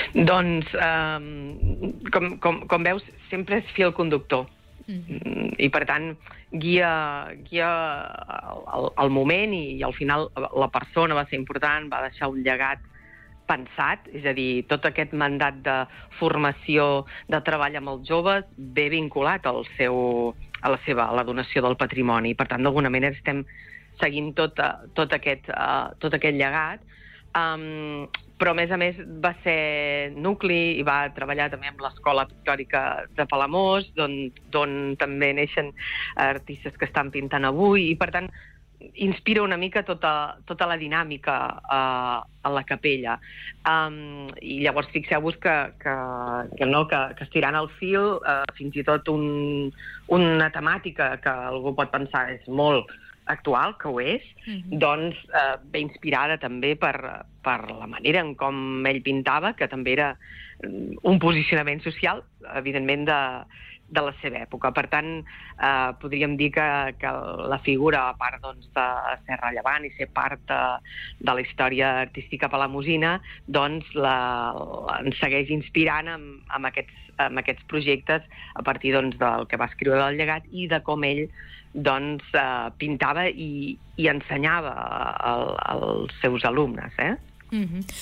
Doncs, com veus, sempre és fil conductor. I, per tant, guia el moment i al final la persona va ser important, va deixar un llegat pensat, és a dir, tot aquest mandat de formació, de treball amb els joves, ve vinculat a la donació del patrimoni. Per tant, d'alguna manera estem seguint tot aquest llegat. Però, a més, va ser nucli i va treballar també amb l'Escola Pictòrica de Palamós, d'on també neixen artistes que estan pintant avui, i, per tant, inspira una mica tota la dinàmica a la capella. I llavors fixeu-vos que estirant el fil, fins i tot una temàtica que algú pot pensar és molt actual, que ho és, doncs ve inspirada també per la manera en com ell pintava, que també era un posicionament social, evidentment, de la seva època. Per tant, podríem dir que la figura, a part de ser rellevant i ser part de la història artística palamosina, doncs ens segueix inspirant amb aquests projectes a partir del que va escriure del llegat i de com ell pintava i ensenyava als seus alumnes.